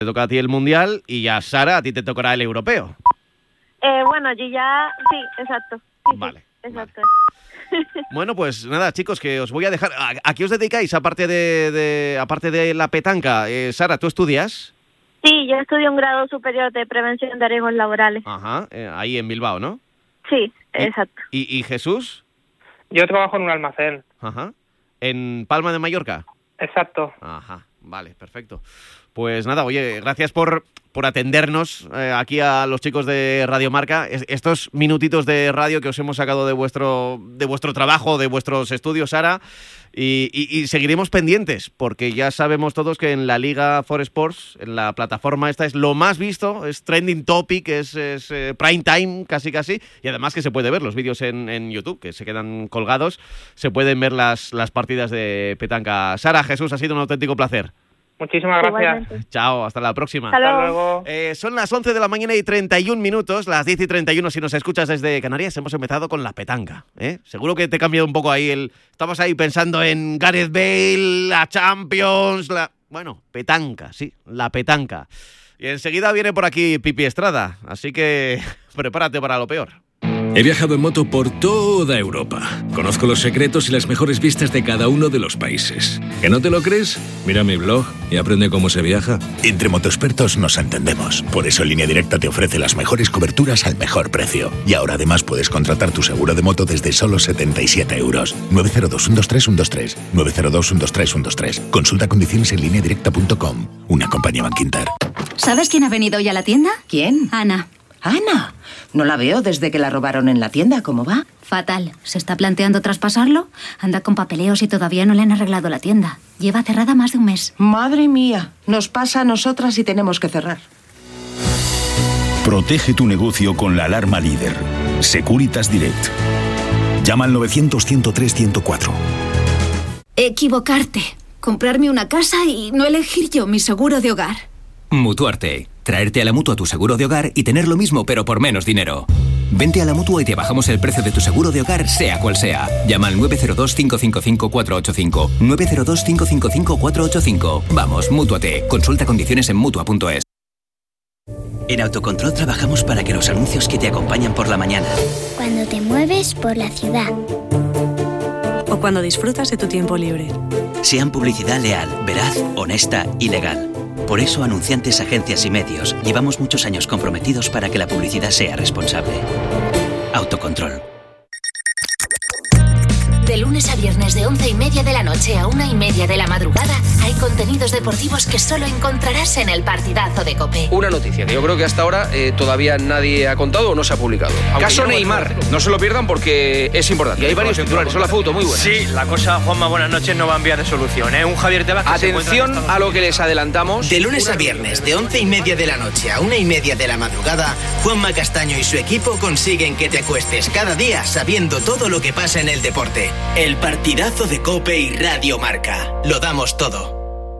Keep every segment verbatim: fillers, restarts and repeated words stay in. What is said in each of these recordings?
Te toca a ti el Mundial y ya, Sara, a ti te tocará el Europeo. Eh, bueno, yo ya... Sí, exacto. Sí, vale. Sí, exacto. Vale. Bueno, pues nada, chicos, que os voy a dejar... ¿A, a qué os dedicáis, aparte de, de, aparte de la petanca? Eh, Sara, ¿tú estudias? Sí, yo estudio un grado superior de prevención de riesgos laborales. Ajá, eh, ahí en Bilbao, ¿no? Sí, ¿Y, exacto. ¿Y, y Jesús? Yo trabajo en un almacén. Ajá. ¿En Palma de Mallorca? Exacto. Ajá, vale, perfecto. Pues nada, oye, gracias por, por atendernos eh, aquí a los chicos de Radio Marca. Es, estos minutitos de radio que os hemos sacado de vuestro, de vuestro trabajo, de vuestros estudios, Sara, y, y, y seguiremos pendientes, porque ya sabemos todos que en la Liga For Sports, en la plataforma esta, es lo más visto, es trending topic, es, es eh, prime time casi casi, y además que se puede ver los vídeos en, en YouTube, que se quedan colgados, se pueden ver las, las partidas de petanca. Sara, Jesús, ha sido un auténtico placer. Muchísimas gracias. Igualmente. Chao, hasta la próxima. Hasta luego. Hasta luego. Eh, son las once de la mañana y treinta y un minutos, las diez y treinta y uno si nos escuchas desde Canarias. Hemos empezado con la petanca, ¿eh? Seguro que te he cambiado un poco ahí el... Estamos ahí pensando en Gareth Bale, la Champions, la... Bueno, petanca, sí, la petanca. Y enseguida viene por aquí Pipi Estrada, así que prepárate para lo peor. He viajado en moto por toda Europa. Conozco los secretos y las mejores vistas de cada uno de los países. ¿Que no te lo crees? Mira mi blog y aprende cómo se viaja. Entre motoexpertos nos entendemos. Por eso Línea Directa te ofrece las mejores coberturas al mejor precio. Y ahora además puedes contratar tu seguro de moto desde solo setenta y siete euros. nueve cero dos, uno dos tres, uno dos tres. nueve cero dos, uno dos tres, uno dos tres. Consulta condiciones en línea directa punto com. Una compañía Bankinter. ¿Sabes quién ha venido hoy a la tienda? ¿Quién? Ana. Ana. No la veo desde que la robaron en la tienda. ¿Cómo va? Fatal. ¿Se está planteando traspasarlo? Anda con papeleos y todavía no le han arreglado la tienda. Lleva cerrada más de un mes. Madre mía. Nos pasa a nosotras y tenemos que cerrar. Protege tu negocio con la alarma líder. Securitas Direct. Llama al novecientos, ciento tres, ciento cuatro. Equivocarte. Comprarme una casa y no elegir yo mi seguro de hogar. Mutuarte. Traerte a la Mutua tu seguro de hogar y tener lo mismo pero por menos dinero. Vente a la Mutua y te bajamos el precio de tu seguro de hogar, sea cual sea. Llama al nueve cero dos, cinco cinco cinco, cuatro ocho cinco. nueve cero dos, cinco cinco cinco, cuatro ocho cinco. Vamos, Mútuate. Consulta condiciones en Mutua punto es. En Autocontrol trabajamos para que los anuncios que te acompañan por la mañana, cuando te mueves por la ciudad, o cuando disfrutas de tu tiempo libre, sean publicidad leal, veraz, honesta y legal. Por eso, anunciantes, agencias y medios, llevamos muchos años comprometidos para que la publicidad sea responsable. Autocontrol. De lunes a viernes de once y media de la noche a una y media de la madrugada hay contenidos deportivos que solo encontrarás en el Partidazo de COPE. Una noticia que yo creo que hasta ahora eh, todavía nadie ha contado o no se ha publicado. Aunque Caso Neymar, no se lo pierdan porque es importante. Y hay varios titulares, son la foto muy buena. Sí, la cosa, Juanma, buenas noches, no va a enviar de solución, ¿eh? Un Javier Tebas que Atención a lo que les adelantamos. De lunes a viernes, de once y media de la noche a una y media de la madrugada, Juanma Castaño y su equipo consiguen que te acuestes cada día sabiendo todo lo que pasa en el deporte. El Partidazo de COPE y Radio Marca. Lo damos todo.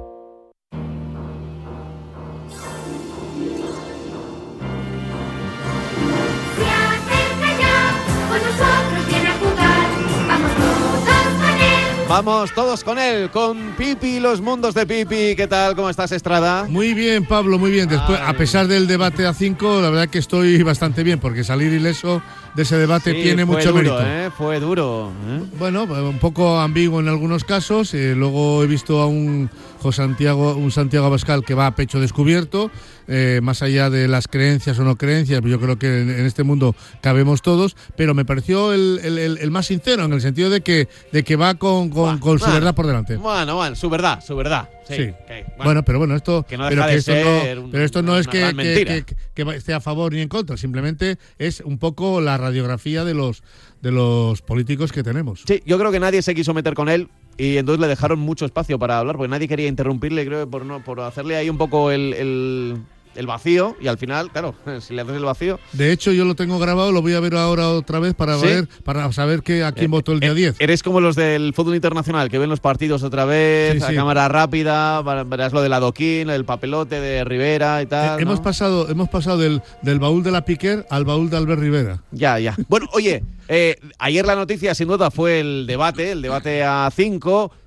Vamos todos con él, con Pipi, los mundos de Pipi. ¿Qué tal? ¿Cómo estás, Estrada? Muy bien, Pablo, muy bien. Después, Ay. a pesar del debate a cinco, la verdad que estoy bastante bien, porque salir ileso de ese debate sí, tiene mucho duro, mérito. ¿eh? Fue duro. ¿eh? Bueno, un poco ambiguo en algunos casos. Eh, luego he visto a un José Santiago, un Santiago Abascal que va a pecho descubierto. Eh, más allá de las creencias o no creencias, yo creo que en, en este mundo cabemos todos, pero me pareció el, el, el, el más sincero, en el sentido de que, de que va con, con, bueno, con su bueno, verdad por delante. Bueno, bueno, su verdad, su verdad. Sí. sí. Okay, bueno. bueno, pero bueno, esto, que no pero, que esto no, un, pero esto no es que, que, que, que, que esté a favor ni en contra, simplemente es un poco la radiografía de los de los políticos que tenemos. Sí, yo creo que nadie se quiso meter con él y entonces le dejaron mucho espacio para hablar, porque nadie quería interrumpirle, creo, por no por hacerle ahí un poco el, el el vacío, y al final, claro, si le haces el vacío. De hecho, yo lo tengo grabado, lo voy a ver ahora otra vez para ¿Sí? ver, para saber que a quién eh, votó el día diez. Eres como los del fútbol internacional, que ven los partidos otra vez, sí, a sí. cámara rápida, verás lo del adoquín, el papelote de Rivera y tal. Eh, hemos ¿no? pasado, hemos pasado del, del baúl de la Piquer al baúl de Albert Rivera. Ya, ya. Bueno, oye, eh, ayer la noticia sin duda fue el debate, el debate a cinco.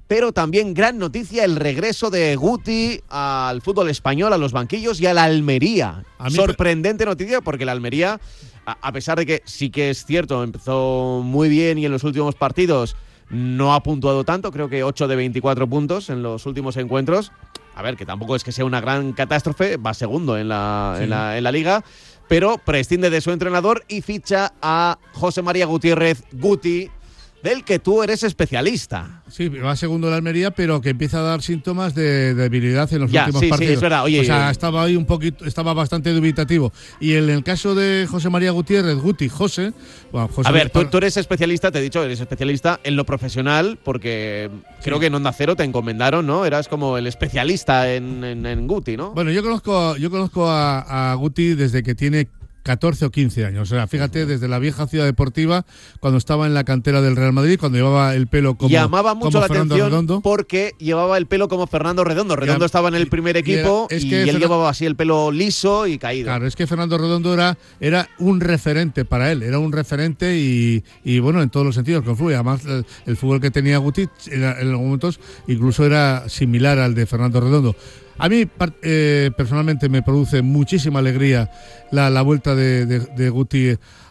pero también gran noticia el regreso de Guti al fútbol español, a los banquillos y a la Almería. Sorprendente noticia porque la Almería, a, a pesar de que sí que es cierto, empezó muy bien y en los últimos partidos no ha puntuado tanto, creo que ocho de veinticuatro puntos en los últimos encuentros. A ver, que tampoco es que sea una gran catástrofe, va segundo en la, sí. en la, en la liga, pero prescinde de su entrenador y ficha a José María Gutiérrez, Guti, del que tú eres especialista. Sí, va segundo en la Almería, pero que empieza a dar síntomas de debilidad en los ya, últimos sí, partidos. Sí, es verdad. Oye, o sea, estaba ahí un poquito, estaba bastante dubitativo. Y en el caso de José María Gutiérrez, Guti, José, bueno, José a ver, tú, tú eres especialista, te he dicho, eres especialista en lo profesional, porque sí. creo que en Onda Cero te encomendaron, ¿no? Eras como el especialista en, en, en Guti, ¿no? Bueno, yo conozco, yo conozco a, a Guti desde que tiene catorce o quince años, o sea, fíjate, desde la vieja Ciudad Deportiva, cuando estaba en la cantera del Real Madrid, cuando llevaba el pelo como llamaba mucho como la Fernando atención Redondo. Porque llevaba el pelo como Fernando Redondo. Redondo ya, estaba en el primer equipo y, es que y él Fernando, llevaba así el pelo liso y caído. Claro, es que Fernando Redondo era, era un referente para él, era un referente y, y bueno, en todos los sentidos que fue. Además, el, el fútbol que tenía Guti era, en los momentos incluso era similar al de Fernando Redondo. A mí eh, personalmente me produce muchísima alegría la, la vuelta de, de, de Guti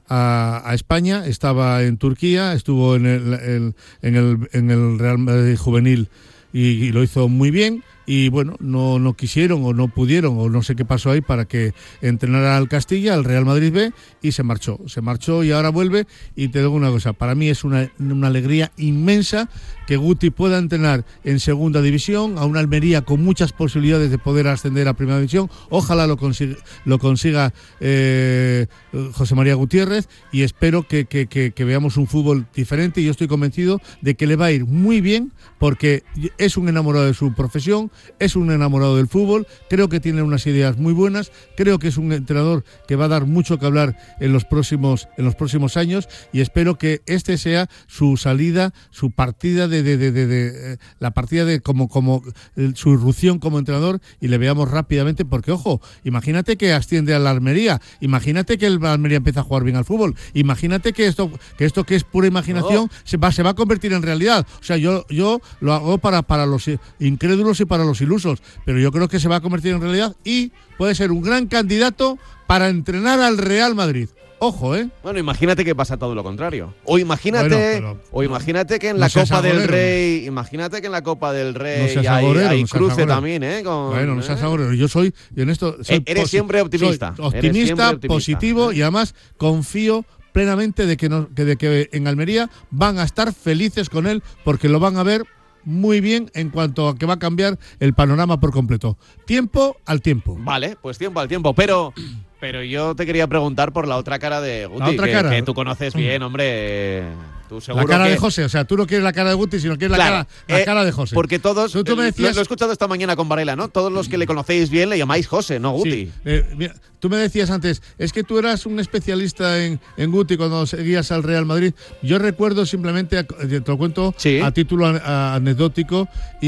a, a España. Estaba en Turquía, estuvo en el, el, en el, en el Real Madrid juvenil y, y lo hizo muy bien. Y bueno, no, no quisieron o no pudieron o no sé qué pasó ahí para que entrenara al Castilla, al Real Madrid B, y se marchó. Se marchó y ahora vuelve. Y te digo una cosa, para mí es una, una alegría inmensa que Guti pueda entrenar en segunda división, a una Almería con muchas posibilidades de poder ascender a primera división. Ojalá lo consiga, lo consiga eh, José María Gutiérrez, y espero que, que, que, que veamos un fútbol diferente. Y yo estoy convencido de que le va a ir muy bien porque es un enamorado de su profesión, es un enamorado del fútbol, creo que tiene unas ideas muy buenas, creo que es un entrenador que va a dar mucho que hablar en los próximos, en los próximos años, y espero que este sea su salida, su partida de, de, de, de, de la partida de como, como su irrupción como entrenador, y le veamos rápidamente, porque ojo, imagínate que asciende a la Almería, imagínate que el Almería empieza a jugar bien al fútbol, imagínate que esto que esto que es pura imaginación oh. se va se va a convertir en realidad. O sea, yo yo lo hago para para los incrédulos y para los ilusos, pero yo creo que se va a convertir en realidad y puede ser un gran candidato para entrenar al Real Madrid. Ojo, ¿eh? Bueno, imagínate que pasa todo lo contrario. O imagínate, bueno, pero, o imagínate que en la no Copa agorero, del Rey, imagínate que en la Copa del Rey no hay, agorero, hay no cruce agorero. también, ¿eh? Con, bueno, no ¿eh? seas agorero. Yo soy, yo en esto soy eres siempre optimista. Soy optimista, siempre optimista, positivo ¿eh? Y además confío plenamente de que, no, que, de que en Almería van a estar felices con él, porque lo van a ver muy bien en cuanto a que va a cambiar el panorama por completo. Tiempo al tiempo. Vale, pues tiempo al tiempo, pero pero yo te quería preguntar por la otra cara de Guti, la otra que, cara. que tú conoces bien, hombre. Tú seguro la cara que... de José, o sea, tú no quieres la cara de Guti, sino quieres claro, la, cara, la eh, cara de José. Porque todos, tú, tú me decías... lo, lo he escuchado esta mañana con Varela, ¿no? Todos los que le conocéis bien le llamáis José, no Guti. Sí, eh, mira, tú me decías antes, es que tú eras un especialista en, en Guti cuando seguías al Real Madrid. Yo recuerdo simplemente, te lo cuento ¿sí? a título a, a, anecdótico,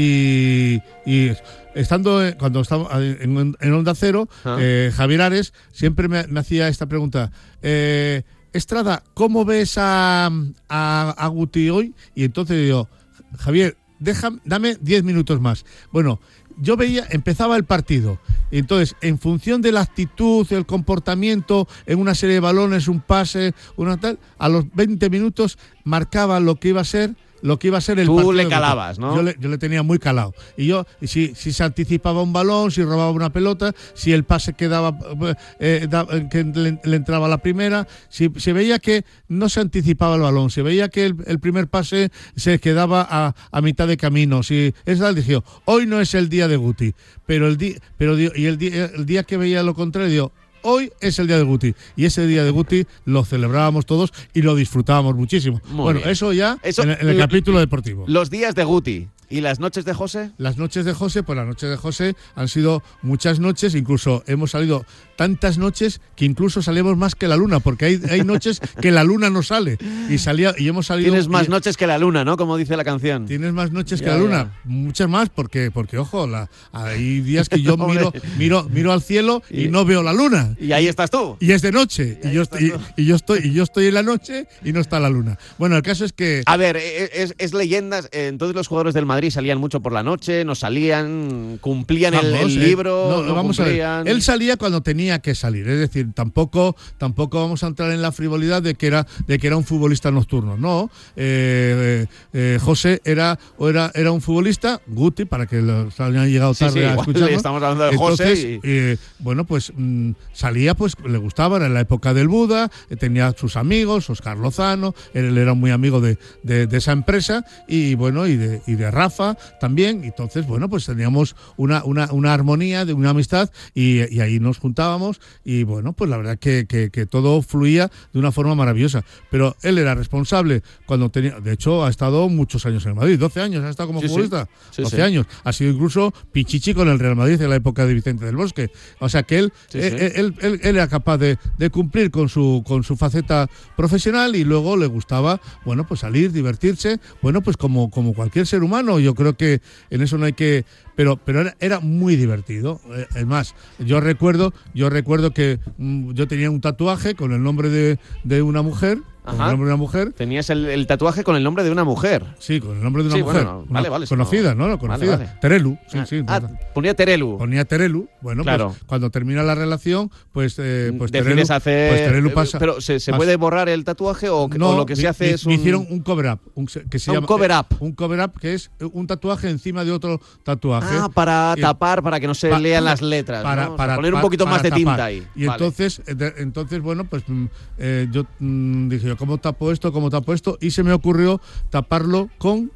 y, y estando cuando estaba en, en Onda Cero, ah. eh, Javier Ares siempre me, me hacía esta pregunta. Eh, Estrada, ¿cómo ves a, a, a Guti hoy? Y entonces digo, Javier, déjame, dame diez minutos más. Bueno, yo veía, empezaba el partido, y entonces, en función de la actitud, el comportamiento, en una serie de balones, un pase, una tal, a los veinte minutos marcaba lo que iba a ser lo que iba a ser el Tú partido. Tú le calabas, ¿no? Yo le, yo le tenía muy calado. Y yo, y si, si se anticipaba un balón, si robaba una pelota, si el pase quedaba, eh, da, que le, le entraba la primera, si se veía que no se anticipaba el balón, se veía que el, el primer pase se quedaba a, a mitad de camino. Si es tal, dije, hoy no es el día de Guti, pero el día, pero y el día, el día que veía lo contrario, digo, hoy es el día de Guti, y ese día de Guti lo celebrábamos todos y lo disfrutábamos muchísimo. Muy bueno, bien. Eso ya eso, en, el, en el lo, capítulo deportivo. Los días de Guti. ¿Y las noches de José? Las noches de José, pues las noches de José han sido muchas noches, incluso hemos salido tantas noches que incluso salimos más que la luna, porque hay, hay noches que la luna no sale. Y salía y hemos salido. Tienes más y, noches que la luna, ¿no? Como dice la canción. Tienes más noches ya, que la luna, ya. muchas más, porque, porque ojo, la, hay días que yo miro, miro, miro al cielo y, y no veo la luna. Y ahí estás tú. Y es de noche. Y, y yo estoy, y, y yo estoy, y yo estoy en la noche y no está la luna. Bueno, el caso es que. A ver, es, es leyendas. Entonces los jugadores del Madrid salían mucho por la noche, no salían, cumplían vamos, el, el libro. Eh, no, no vamos cumplían. A ver. Él salía cuando tenía que salir. Es decir, tampoco, tampoco vamos a entrar en la frivolidad de que era, de que era un futbolista nocturno. No. Eh, eh, José era, era, era un futbolista, Guti, para que los hayan llegado tarde sí, sí, a escucharlo. Estamos hablando de Entonces, José. Y... eh, bueno, pues mmm, salía, pues le gustaba, era en la época del Buda, eh, tenía sus amigos, Oscar Lozano, él era muy amigo de, de, de esa empresa y bueno, y de, y de Rafa también. Entonces, bueno, pues teníamos una, una, una armonía, de una amistad y, y ahí nos juntábamos y bueno, pues la verdad que, que, que todo fluía de una forma maravillosa. Pero él era responsable cuando tenía, de hecho, ha estado muchos años en el Madrid, doce años ha estado como sí, futbolista, sí. Sí, doce sí. años. Ha sido incluso Pichichi con el Real Madrid en la época de Vicente del Bosque. O sea que él, sí, él, sí. Él, él, él, él era capaz de, de cumplir con su, con su faceta profesional y luego le gustaba, bueno, pues salir, divertirse, bueno, pues como, como cualquier ser humano. Yo creo que en eso no hay que... Pero, pero era, era muy divertido. Es más, yo recuerdo, yo recuerdo que mmm, yo tenía un tatuaje con el nombre de, de una mujer. Con el nombre de una mujer. Tenías el, el tatuaje con el nombre de una mujer. Sí, con el nombre de una sí, mujer. Bueno, no, vale, vale. Conocida, no, ¿no? Conocida. Vale, vale. Terelu. Sí, sí, ah, ponía Terelu. Ponía Terelu. Bueno, claro. Pues cuando termina la relación, pues, eh, pues Decides Terelu, hacer. Pues Terelu pasa. Pero ¿se, se pasa. puede borrar el tatuaje o, no, o lo que se me, hace me, es un. Me hicieron un cover up. Un, que se ah, llama, un cover up. Eh, un cover up que es un tatuaje encima de otro tatuaje. Ah, para y, tapar, para que no se pa, lean las letras. Para, ¿no? O sea, para poner un pa, poquito para más de tapar. tinta ahí. Y vale. entonces, de, entonces, bueno, pues eh, yo mm, dije, yo, ¿cómo tapo esto? ¿Cómo tapo esto? Y se me ocurrió taparlo con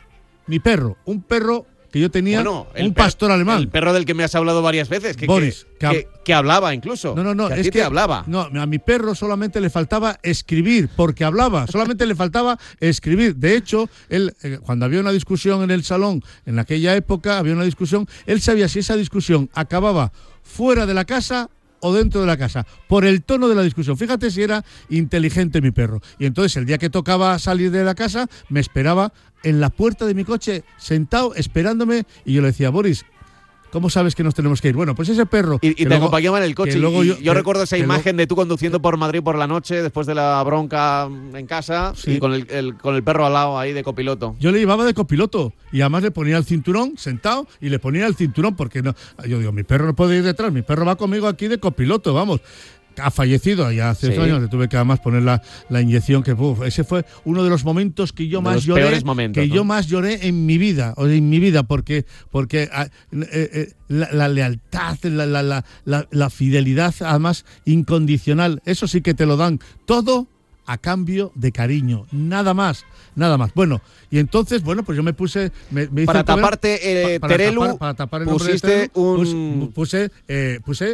mi perro. Un perro que yo tenía, bueno, un pastor per- alemán. El perro del que me has hablado varias veces. Que, Boris. Que, que, que hablaba incluso. No, no, no. Que a es ti que te hablaba. No, a mi perro solamente le faltaba escribir, porque hablaba. Solamente le faltaba escribir. De hecho, él, eh, cuando había una discusión en el salón, en aquella época había una discusión, él sabía si esa discusión acababa fuera de la casa o dentro de la casa, por el tono de la discusión. Fíjate si era inteligente mi perro. Y entonces el día que tocaba salir de la casa, me esperaba en la puerta de mi coche, sentado, esperándome, y yo le decía, Boris, ¿cómo sabes que nos tenemos que ir? Bueno, pues ese perro... Y, y te luego, acompañaba en el coche. Luego y yo, yo que, recuerdo esa imagen luego, de tú conduciendo por Madrid por la noche, después de la bronca en casa, sí. y con el, el, con el perro al lado ahí de copiloto. Yo le llevaba de copiloto, y además le ponía el cinturón, sentado, y le ponía el cinturón, porque no, yo digo, mi perro no puede ir detrás, mi perro va conmigo aquí de copiloto, vamos. Ha fallecido ya hace sí. ocho años, le tuve que además poner la, la inyección, que uf, ese fue uno de los momentos que yo de más los lloré, peores momentos, que ¿no? yo más lloré en mi vida, o en mi vida, porque porque eh, eh, la, la lealtad, la, la, la, la, la fidelidad, además incondicional, eso sí que te lo dan todo a cambio de cariño, nada más, nada más. Bueno, y entonces, bueno, pues yo me puse... Me, me para taparte, eh, para, Terelu, tapar, para tapar el nombre pusiste de Terelu, un... puse... Eh, puse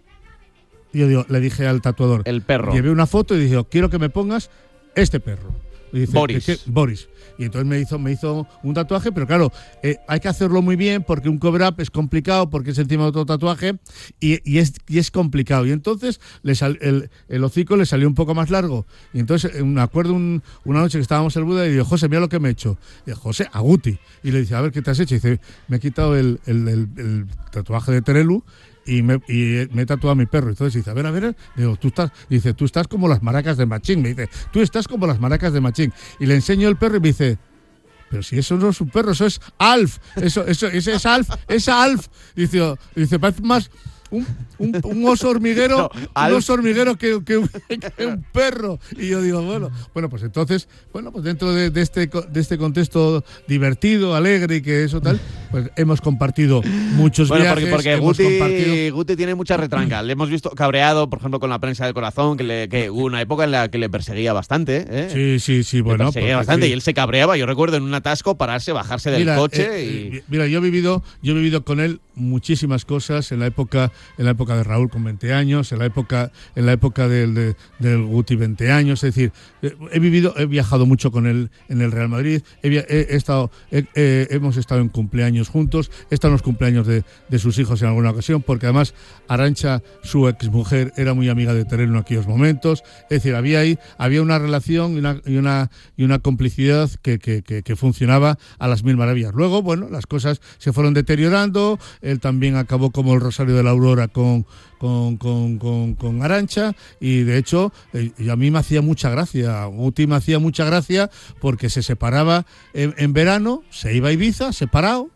Y yo digo, le dije al tatuador, el perro. Llevé una foto y dije, quiero que me pongas este perro. Y dice, Boris. ¿qué, qué? Boris. Y entonces me hizo, me hizo un tatuaje, pero claro, eh, hay que hacerlo muy bien porque un cover-up es complicado porque es encima de otro tatuaje y, y, es, y es complicado. Y entonces le sal, el, el hocico le salió un poco más largo. Y entonces me acuerdo un, una noche que estábamos en el Buda y digo, José, mira lo que me he hecho. Y digo, José, a Guti. Y le dice, a ver, ¿qué te has hecho? Y dice, me he quitado el, el, el, el tatuaje de Terelu y me, y me he tatuado a mi perro. Entonces dice, a ver, a ver, digo, tú estás, dice, tú estás como las maracas de Machín. Me dice, tú estás como las maracas de Machín. Y le enseño el perro y me dice, pero si eso no es un perro, eso es Alf. Eso, eso, ese es Alf, es Alf. Dice, dice, parece más un, un, un oso hormiguero, no, un oso hormiguero que, que, que un perro. Y yo digo, bueno, bueno, pues entonces, bueno, pues dentro de, de este de este contexto divertido, alegre y que eso tal, pues hemos compartido muchos bueno, viajes. Porque, porque hemos Guti, compartido... Guti tiene mucha retranca. Le hemos visto cabreado, por ejemplo, con la prensa del corazón, que, le, que hubo una época en la que le perseguía bastante. ¿eh? Sí, sí, sí, bueno. Le perseguía bastante sí. y él se cabreaba. Yo recuerdo en un atasco pararse, bajarse del mira, coche eh, y... Eh, mira, yo he vivido, yo he vivido con él muchísimas cosas en la época en la época de Raúl con veinte años, en la época en la época del, de, del Guti veinte años, es decir, he vivido, he viajado mucho con él en el Real Madrid, he, he, he estado, he, he, hemos estado en cumpleaños juntos, he estado en los cumpleaños de, de sus hijos en alguna ocasión, porque además Arantxa, su exmujer, era muy amiga de Terelu en aquellos momentos, es decir, había ahí, había una relación y una, y una, y una complicidad que, que, que, que funcionaba a las mil maravillas. Luego, bueno, las cosas se fueron deteriorando. Él también acabó como el Rosario de la Aurora con, con, con, con, con Arantxa, y de hecho eh, y a mí me hacía mucha gracia, Guti me hacía mucha gracia porque se separaba en, en verano, se iba a Ibiza, separado.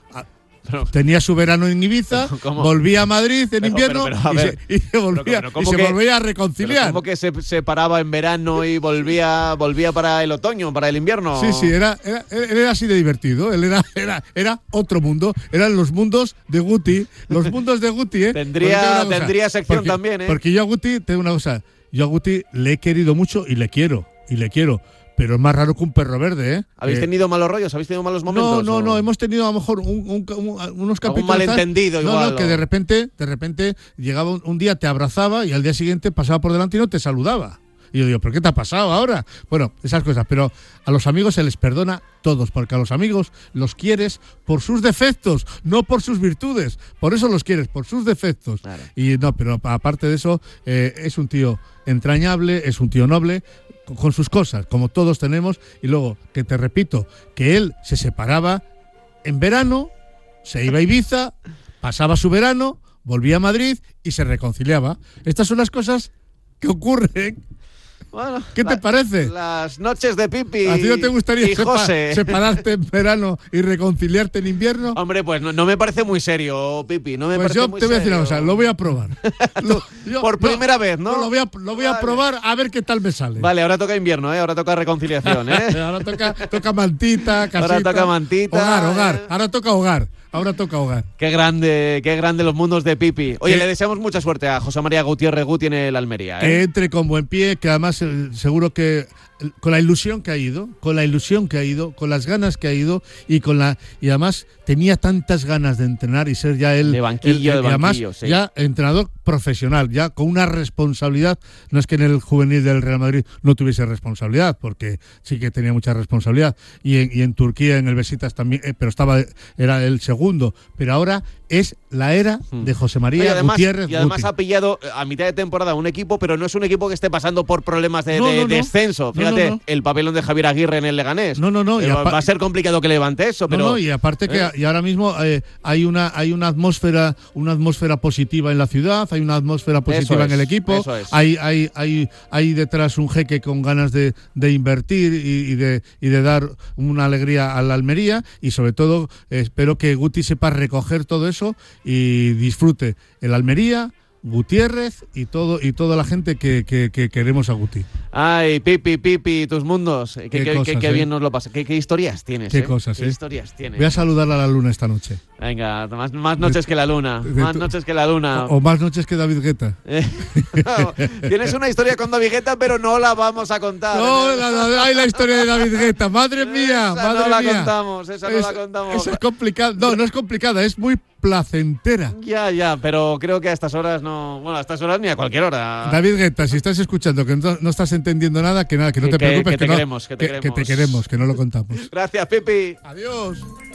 Pero, tenía su verano en Ibiza, volvía a Madrid en pero, invierno pero, pero, ver, y, se, y se volvía, pero, pero, y se que, volvía a reconciliar. ¿Cómo que se separaba en verano y volvía volvía para el otoño, para el invierno? Sí, sí, era, era, él era así de divertido. Él era, era, era otro mundo. Eran los mundos de Guti. Los mundos de Guti, ¿eh? Tendría, tendría sección porque, también, ¿eh? Porque yo a Guti, tengo una cosa, yo a Guti le he querido mucho y le quiero, y le quiero. Pero es más raro que un perro verde, ¿eh? ¿Habéis eh, tenido malos rollos? ¿Habéis tenido malos momentos? No, no, o? no. Hemos tenido a lo mejor un, un, un, unos capítulos. Un malentendido no, igual. No, que de repente, de repente llegaba un, un día, te abrazaba y al día siguiente pasaba por delante y no te saludaba. Y yo digo, ¿pero qué te ha pasado ahora? Bueno, esas cosas. Pero a los amigos se les perdona todos, porque a los amigos los quieres por sus defectos, no por sus virtudes. Por eso los quieres, por sus defectos. Claro. Y no, pero aparte de eso, eh, es un tío entrañable, es un tío noble, con sus cosas, como todos tenemos. Y luego, que te repito, que él se separaba en verano, se iba a Ibiza, pasaba su verano, volvía a Madrid y se reconciliaba. Estas son las cosas que ocurren. Bueno, ¿qué te la, parece? Las noches de Pipi. ¿A ti no te gustaría y sepa, José? separarte en verano y reconciliarte en invierno? Hombre, pues no, no me parece muy serio, Pipi. No me pues parece yo muy te voy a decir serio. una cosa, lo voy a probar. lo, yo, Por primera no, vez, ¿no? no lo voy, a, lo voy vale. a probar a ver qué tal me sale. Vale, ahora toca invierno, ¿eh? Ahora toca reconciliación, ¿eh? ahora toca, toca mantita, casita. Ahora toca mantita. Hogar, hogar. ¿eh? Ahora toca hogar. Ahora toca hogar. Qué grande, qué grande los mundos de Pipi. Oye, ¿Qué? le deseamos mucha suerte a José María Gutiérrez Guti en el Almería, ¿eh? Que entre con buen pie, que además eh, seguro que con la ilusión que ha ido, con la ilusión que ha ido, con las ganas que ha ido y con la y además tenía tantas ganas de entrenar y ser ya él de banquillo, el, el, de y además banquillo, sí. ya entrenador profesional, ya con una responsabilidad. No es que en el juvenil del Real Madrid no tuviese responsabilidad, porque sí que tenía mucha responsabilidad, y en, y en Turquía en el Besiktas también, eh, pero estaba era el segundo, pero ahora es la era de José María Oye, además, Gutiérrez y además Guti. ha pillado a mitad de temporada un equipo, pero no es un equipo que esté pasando por problemas de, no, de no, no. descenso. Fíjate, no, no, no. el papelón de Javier Aguirre en el Leganés. No, no, no. Eh, va a ser complicado que levante eso, pero. No, no, y aparte que ¿eh? y ahora mismo eh, hay una hay una atmósfera una atmósfera positiva en la ciudad, hay una atmósfera positiva es, en el equipo. Eso es. Hay hay hay hay detrás un jeque con ganas de, de invertir y, y de y de dar una alegría a la Almería, y sobre todo eh, espero que Guti sepa recoger todo eso y disfrute el Almería, Gutiérrez y todo y toda la gente que, que, que queremos a Guti. Ay, Pipi, Pipi, tus mundos. Qué, qué, qué, cosas, qué eh? bien nos lo pasa. Qué, qué historias tienes. Qué eh? cosas, Qué eh? historias tienes. Voy a saludar a la luna esta noche. Venga, más, más noches que la luna. De, de más tu, noches que la luna. O, o más noches que David Guetta. Eh, no, tienes una historia con David Guetta, pero no la vamos a contar. No, la, la, hay la historia de David Guetta. Madre mía, esa madre no la mía. contamos, esa no es, la contamos. Esa es complicada. No, no es complicada, es muy placentera. Ya, ya, pero creo que a estas horas no. Bueno, a estas horas ni a cualquier hora. David Guetta, si estás escuchando que no, no estás entendiendo nada, que nada, que no te que, preocupes, que, te que, no, queremos, que, te que, queremos. que te queremos, que no lo contamos. Gracias, Pipi. Adiós.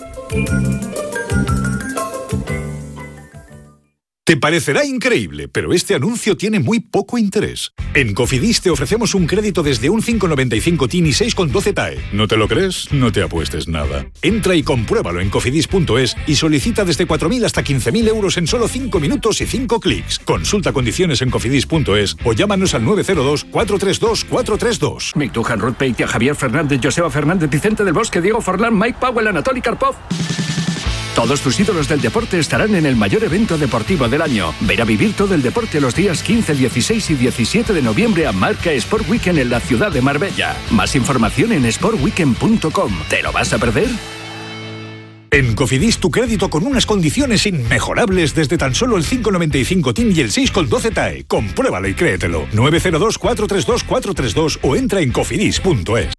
Te parecerá increíble, pero este anuncio tiene muy poco interés. En Cofidis te ofrecemos un crédito desde un cinco coma noventa y cinco T I N y seis coma doce T A E. ¿No te lo crees? No te apuestes nada. Entra y compruébalo en cofidis punto es y solicita desde cuatro mil hasta quince mil euros en solo cinco minutos y cinco clics. Consulta condiciones en cofidis punto es o llámanos al nueve cero dos, cuatro tres dos, cuatro tres dos. Mictujan, Ruth Peitia, Javier Fernández, Joseba Fernández, Vicente del Bosque, Diego Forlán, Mike Powell, Anatoly Karpov. Todos tus ídolos del deporte estarán en el mayor evento deportivo del año. Ven a vivir todo el deporte los días quince, dieciséis y diecisiete de noviembre a Marca Sport Weekend en la ciudad de Marbella. Más información en sport weekend punto com. ¿Te lo vas a perder? En Cofidis tu crédito con unas condiciones inmejorables desde tan solo el cinco coma noventa y cinco T I N y el seis coma doce T A E. Compruébalo y créetelo. nueve cero dos, cuatro tres dos, cuatro tres dos o entra en cofidis punto es.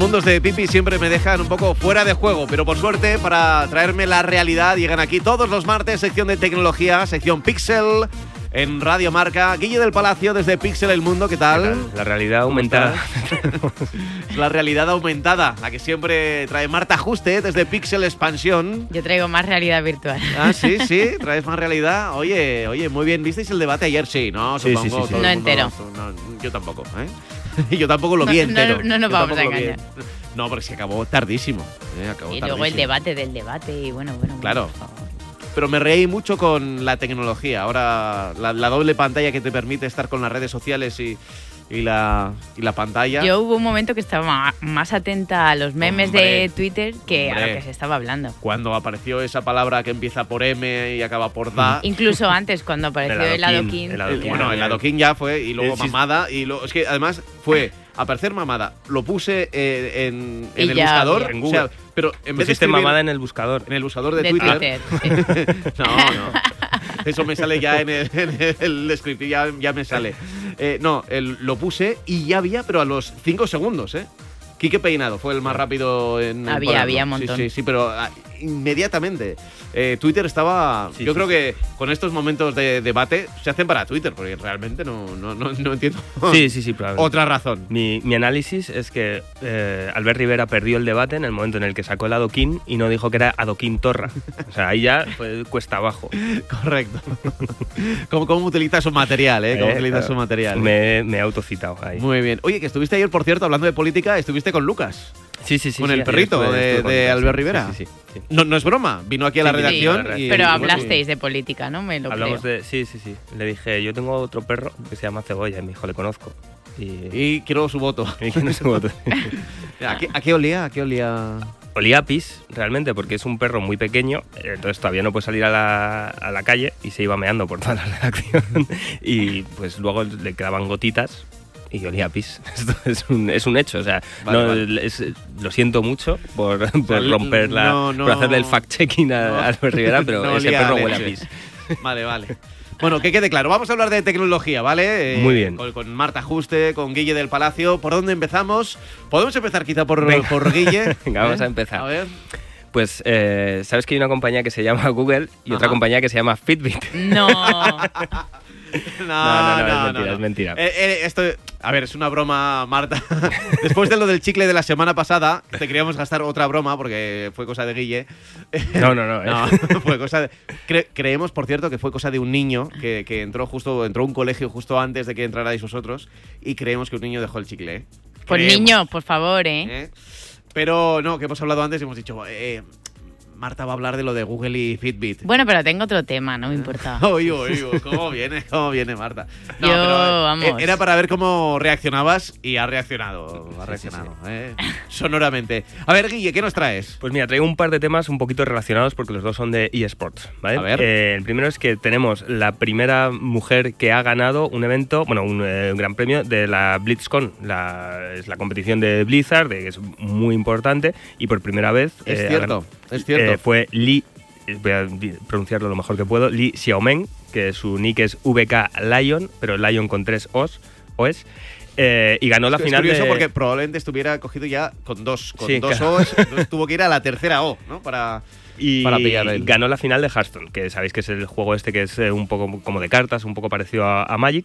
mundos de Pipi siempre me dejan un poco fuera de juego, pero por suerte, para traerme la realidad, llegan aquí todos los martes, sección de tecnología, sección Pixel, en Radio Marca. Guille del Palacio, desde Pixel El Mundo, ¿qué tal? ¿Qué tal? La realidad aumentada. La realidad aumentada, la que siempre trae Marta Juste, desde Pixel Expansión. Yo traigo más realidad virtual. Ah, sí, sí, traes más realidad. Oye, oye, muy bien, ¿visteis el debate ayer? Sí, ¿no? Sí, Supongo, sí, sí, sí. todo No el mundo- entero. no, yo tampoco, ¿eh? Yo tampoco lo vi No, entero. no, no nos Yo vamos a tampoco lo vi. engañar. No, porque se acabó tardísimo. ¿eh? Acabó Y luego el tardísimo. debate del debate y bueno, bueno. Claro. Pero me reí mucho con la tecnología. Ahora, la, la doble pantalla que te permite estar con las redes sociales y, y, la, y la pantalla. Yo hubo un momento que estaba ma- más atenta a los memes Hombre, de Twitter que a hombre. lo que se estaba hablando. Cuando apareció esa palabra que empieza por M y acaba por da. Incluso antes, cuando apareció el adoquín. el adoquín. Eh, bueno, el adoquín ya fue, y luego El sis- mamada, y luego, es que además fue aparecer mamada. Lo puse eh, en, en Y el ya buscador, había. En o sea, Google. pero en vez de Pusiste escribir mamada en el buscador. en el buscador de, De Twitter, Twitter, no, no, eso me sale ya en el, en el descriptivo, ya, ya me sale. Eh, no, el- lo puse y ya había, pero a los cinco segundos, ¿eh? Quique Peinado fue el más rápido en. en Había, ponerlo. había un montón. Sí, sí, sí, pero ah, inmediatamente. Eh, Twitter estaba. Sí, yo sí, creo sí. que con estos momentos de debate se hacen para Twitter, porque realmente no, no, no, no entiendo. Sí, sí, sí, probablemente. Otra razón. Mi, mi análisis es que eh, Albert Rivera perdió el debate en el momento en el que sacó el adoquín y no dijo que era adoquín torra. O sea, ahí ya fue cuesta abajo. Correcto. ¿Cómo, cómo utiliza su material, eh? ¿Cómo Eh, utiliza claro. su material? Me, me he autocitado ahí. Muy bien. Oye, que estuviste ayer, por cierto, hablando de política, estuviste con Lucas. Sí, sí, sí. con sí, el ayer perrito estuve- de, estuve con de Lucas, Albert sí, Rivera. Sí, sí, sí. No, no es broma. Vino aquí a la Sí, sí, redacción. sí, y, Pero y- hablasteis de política, ¿no? Me lo Hablamos creo. de. Sí, sí, sí. Le dije, yo tengo otro perro que se llama Cebolla. Y me dijo, le conozco. Y, Y quiero su voto. y que no se votó. ¿A qué, a qué olía? ¿A qué olía? Olía a pis, realmente, porque es un perro muy pequeño, eh, entonces todavía no puede salir a la, a la calle y se iba meando por toda la redacción. Y pues luego le quedaban gotitas y olía a pis. Esto es un, es un hecho, o sea, Vale, no, vale. es- lo siento mucho por, por l- romper la. no, no. por hacerle el fact-checking a, No. a Albert Rivera, pero No ese olía a perro huele a leche. pis. Vale, vale. Bueno, que quede claro. Vamos a hablar de tecnología, ¿vale? Eh, Muy bien. Con, con Marta Juste, con Guille del Palacio. ¿Por dónde empezamos? Podemos empezar quizá por, Venga. por Guille. Venga, vamos ¿Eh? a empezar. A ver. Pues, eh, ¿sabes que hay una compañía que se llama Google y otra Ajá. compañía que se llama Fitbit? No. No, No, no, no, no, es mentira, no. es mentira. Eh, eh, esto, a ver, es una broma, Marta. Después de lo del chicle de la semana pasada, te queríamos gastar otra broma porque fue cosa de Guille. No, no, no. No, eh. fue cosa de. Cre- creemos, por cierto, que fue cosa de un niño que, que entró justo, entró a un colegio justo antes de que entrarais vosotros y creemos que un niño dejó el chicle. ¿eh? Pues Creemos, niño, por favor, ¿eh? ¿eh? Pero no, que hemos hablado antes y hemos dicho, eh, Marta va a hablar de lo de Google y Fitbit. Bueno, pero tengo otro tema, no me importa. Uy, uy, uy, ¿cómo viene? ¿Cómo viene, Marta? No, Yo, pero, eh, vamos. Era para ver cómo reaccionabas y ha reaccionado. Ha reaccionado, ¿eh? Sonoramente. A ver, Guille, ¿qué nos traes? Pues mira, traigo un par de temas un poquito relacionados porque los dos son de eSports, ¿vale? A ver. Eh, el primero es que tenemos la primera mujer que ha ganado un evento, bueno, un, eh, un gran premio de la BlizzCon. La, es la competición de Blizzard, de, que es muy importante, y por primera vez... Es eh, ha cierto, gan- es cierto. eh, fue Lee, voy a di- pronunciarlo lo mejor que puedo, Lee Xiaomeng, que su nick es V K Lion, pero Lion con tres O's, O's. Eh, y ganó la Es final curioso de... porque probablemente estuviera cogido ya con dos, con Sí, dos claro. O's, entonces tuvo que ir a la tercera O, ¿no? Para, Y para pillar el... ganó la final de Hearthstone, que sabéis que es el juego este que es eh, un poco como de cartas, un poco parecido a, a Magic.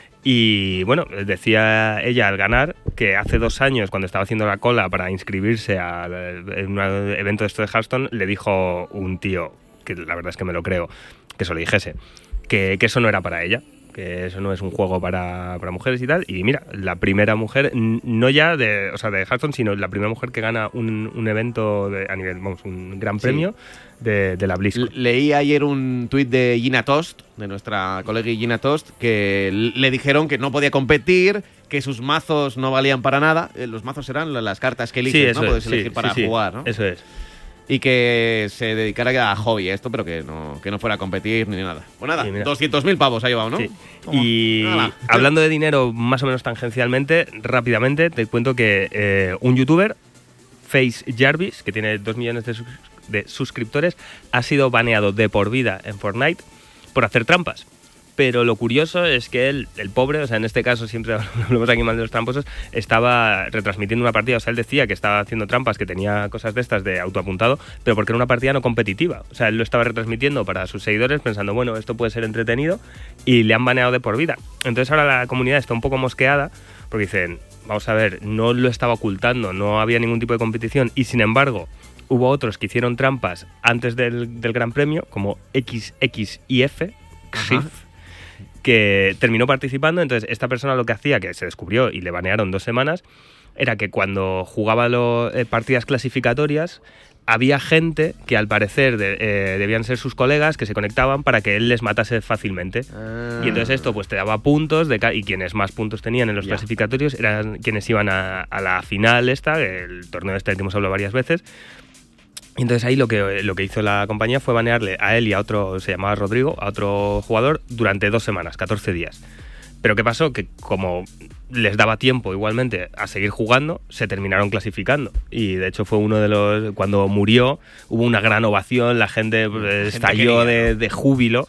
Y bueno, decía ella al ganar que hace dos años, cuando estaba haciendo la cola para inscribirse a en un evento de esto de Hearthstone, le dijo un tío, que la verdad es que me lo creo, que se lo dijese, que, que eso no era para ella, que eso no es un juego para, para mujeres y tal. Y mira, la primera mujer, n- no ya de, o sea, de Hearthstone, sino la primera mujer que gana un, un evento de, a nivel, vamos, un gran Sí. premio de, de la BlizzCon. L- Leí ayer un tuit de Gina Tost, de nuestra colega Gina Tost, que l- le dijeron que no podía competir, que sus mazos no valían para nada. Eh, Los mazos eran la- las cartas que eliges, Sí, ¿no? eso Puedes es, sí, elegir para sí, sí, jugar, ¿no? Eso es. Y que se dedicara a hobby esto, pero que no, que no fuera a competir ni nada. Pues nada, Sí, mira. doscientos mil pavos ha llevado, ¿no? Sí. Toma. Y Nada. hablando de dinero más o menos tangencialmente, rápidamente te cuento que eh, un youtuber, Face Jarvis, que tiene dos millones de, sus- de suscriptores, ha sido baneado de por vida en Fortnite por hacer trampas. Pero lo curioso es que él, el pobre, o sea, en este caso siempre hablamos aquí mal de los tramposos, estaba retransmitiendo una partida. O sea, él decía que estaba haciendo trampas, que tenía cosas de estas de autoapuntado, pero porque era una partida no competitiva. O sea, él lo estaba retransmitiendo para sus seguidores pensando, bueno, esto puede ser entretenido, y le han baneado de por vida. Entonces ahora la comunidad está un poco mosqueada porque dicen, vamos a ver, no lo estaba ocultando, no había ningún tipo de competición, y sin embargo hubo otros que hicieron trampas antes del, del Gran Premio, como X X I F, que terminó participando. Entonces esta persona lo que hacía, que se descubrió y le banearon dos semanas, era que cuando jugaba lo, eh, partidas clasificatorias, había gente que al parecer de, eh, debían ser sus colegas que se conectaban para que él les matase fácilmente. Ah. Y entonces esto pues te daba puntos de ca- y quienes más puntos tenían en los ya. clasificatorios eran quienes iban a, a la final esta, el torneo este que hemos hablado varias veces. Y entonces ahí lo que, lo que hizo la compañía fue banearle a él y a otro, se llamaba Rodrigo, a otro jugador, durante dos semanas, catorce días. Pero ¿qué pasó? Que como les daba tiempo igualmente a seguir jugando, se terminaron clasificando. Y de hecho fue uno de los... Cuando murió hubo una gran ovación, la gente, pues, gente estalló quería, de, ¿no? de júbilo.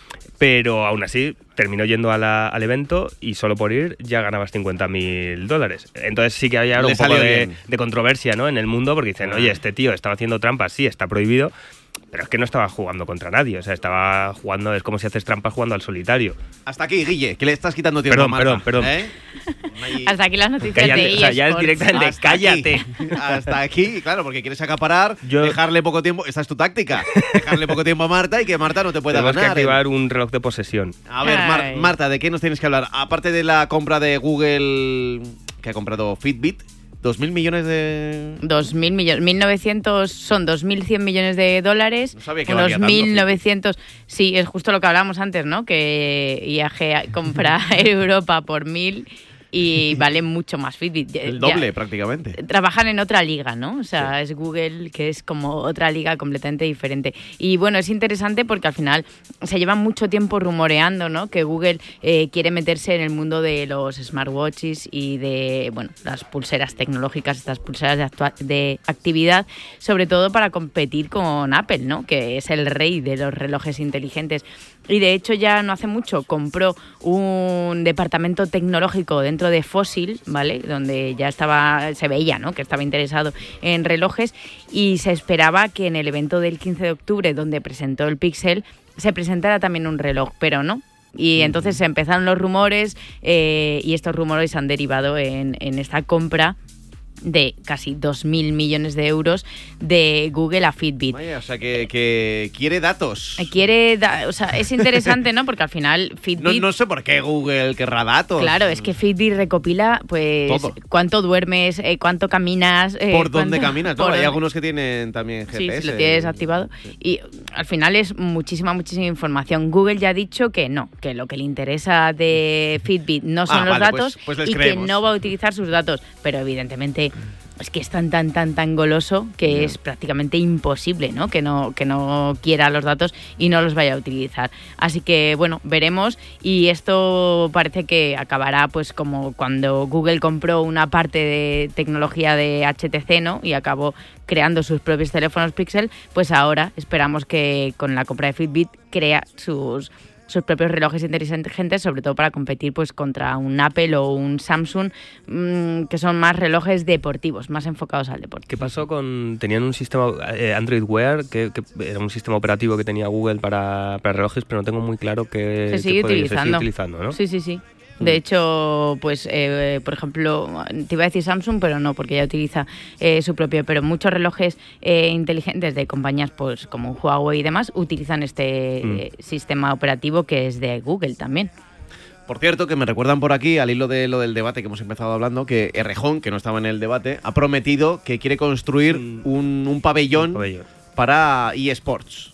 Pero aún así terminó yendo a la, al evento y solo por ir ya ganabas cincuenta mil dólares. Entonces sí que había un poco de, de controversia, ¿no?, en el mundo, porque dicen, oye, este tío estaba haciendo trampas, sí, está prohibido, pero es que no estaba jugando contra nadie. O sea, estaba jugando, es como si haces trampas jugando al solitario. Hasta aquí, Guille, que le estás quitando tiempo perdón, a Marta. Perdón, perdón, ¿Eh? Hasta aquí las noticias cállate, de eSports. O sea, ya es directamente, hasta cállate. Aquí, hasta aquí, claro, porque quieres acaparar, Yo... dejarle poco tiempo. Esta es tu táctica. Dejarle poco tiempo a Marta y que Marta no te pueda Tenemos ganar. Tenemos que activar un reloj de posesión. A ver, Mar- Marta, ¿de qué nos tienes que hablar? Aparte de la compra de Google, que ha comprado Fitbit, ¿dos mil millones de...? dos mil millones, mil novecientos, son dos mil cien millones de dólares. No sabía que unos valía tanto, mil novecientos, sí, es justo lo que hablábamos antes, ¿no? Que I A G compra Europa por mil y vale mucho más Fitbit. El doble, ya, prácticamente. Trabajan en otra liga, ¿no? O sea, sí. es Google, que es como otra liga completamente diferente. Y bueno, es interesante porque al final se lleva mucho tiempo rumoreando, ¿no?, que Google eh, quiere meterse en el mundo de los smartwatches y de, bueno, las pulseras tecnológicas, estas pulseras de, actua- de actividad, sobre todo para competir con Apple, ¿no?, que es el rey de los relojes inteligentes. Y de hecho ya no hace mucho compró un departamento tecnológico dentro de Fossil, ¿vale?, donde ya estaba, se veía, ¿no?, que estaba interesado en relojes, y se esperaba que en el evento del quince de octubre, donde presentó el Pixel, se presentara también un reloj, pero no. Y entonces empezaron los rumores eh, y estos rumores han derivado en, en esta compra de casi dos mil millones de euros de Google a Fitbit. Vaya, o sea, que, que quiere datos. Quiere, da- o sea, es interesante, ¿no? Porque al final Fitbit... No, no sé por qué Google querrá datos. Claro, es que Fitbit recopila, pues, todo. Cuánto duermes, eh, cuánto caminas... Eh, por dónde cuánto, caminas, ¿no? por Hay dónde... algunos que tienen también G P S. Sí, si lo tienes activado. Sí. Y al final es muchísima, muchísima información. Google ya ha dicho que no, que lo que le interesa de Fitbit no son ah, los vale, datos pues, pues y creemos. que no va a utilizar sus datos. Pero evidentemente... Es que es tan, tan, tan, tan goloso que yeah. es prácticamente imposible, ¿no? Que no, que no quiera los datos y no los vaya a utilizar. Así que, bueno, veremos. Y esto parece que acabará, pues, como cuando Google compró una parte de tecnología de H T C, ¿no?, y acabó creando sus propios teléfonos Pixel. Pues ahora esperamos que con la compra de Fitbit crea sus... sus propios relojes inteligentes, sobre todo para competir pues contra un Apple o un Samsung, mmm, que son más relojes deportivos, más enfocados al deporte. ¿Qué pasó con...? Tenían un sistema eh, Android Wear, que, que era un sistema operativo que tenía Google para, para relojes, pero no tengo muy claro que... Se sigue que puede, utilizando. Se sigue utilizando, ¿no? Sí, sí, sí. De hecho, pues, eh, por ejemplo, te iba a decir Samsung, pero no, porque ya utiliza eh, su propio, pero muchos relojes eh, inteligentes de compañías pues como Huawei y demás utilizan este mm. eh, sistema operativo que es de Google también. Por cierto, que me recuerdan por aquí, al hilo de lo del debate que hemos empezado hablando, que Errejón, que no estaba en el debate, ha prometido que quiere construir mm. un, un pabellón, un pabellón para eSports.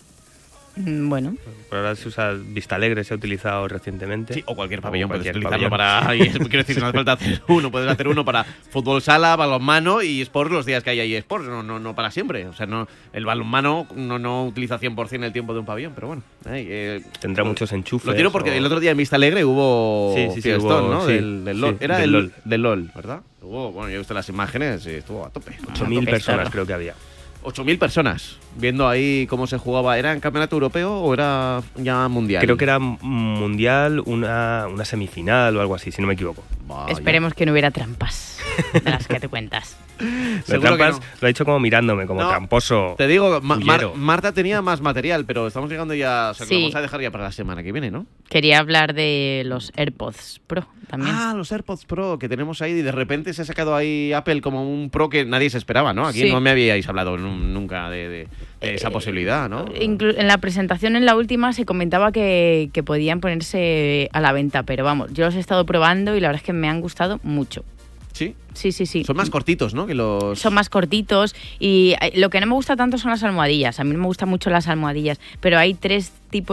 Bueno. Por ahora se usa Vista Alegre, se ha utilizado recientemente. Sí, o cualquier pabellón, o cualquier puedes utilizarlo pabellón. para... Quiero decir, no hace falta hacer uno, puedes hacer uno para fútbol sala, balonmano y eSports los días que haya eSports, no, no, no para siempre. O sea, no el balonmano no, no utiliza cien por ciento el tiempo de un pabellón, pero bueno. Eh, eh, Tendrá muchos enchufes. Lo tiro porque o... el otro día en Vista Alegre hubo sí, sí, sí, fiestón, hubo, ¿no? Sí, del, del LOL. sí, Era del el LOL. Del LOL, ¿verdad? Hubo, bueno, yo he visto las imágenes y estuvo a tope. ocho mil personas creo que había. ocho mil personas viendo ahí cómo se jugaba. ¿Era en campeonato europeo o era ya mundial? Creo que era mundial, una, una semifinal o algo así, si no me equivoco. Vaya. Esperemos que no hubiera trampas de las que te cuentas. Lo, trampas, no. Lo ha dicho como mirándome, como no, tramposo. Te digo, Ma- Mar- Marta tenía más material, pero estamos llegando ya, o sea, que sí. Lo vamos a dejar ya para la semana que viene, ¿no? Quería hablar de los AirPods Pro también. Ah, los AirPods Pro que tenemos ahí y de repente se ha sacado ahí Apple como un Pro que nadie se esperaba, ¿no? Aquí sí. No me habíais hablado nunca de, de, de esa eh, posibilidad, ¿no? Inclu- en la presentación, en la última, se comentaba que, que podían ponerse a la venta, pero vamos, yo los he estado probando y la verdad es que me han gustado mucho. ¿Sí? Sí, sí, sí. Son más cortitos, ¿no? Que los... Son más cortitos y lo que no me gusta tanto son las almohadillas. A mí no me gustan mucho las almohadillas, pero hay tres tipos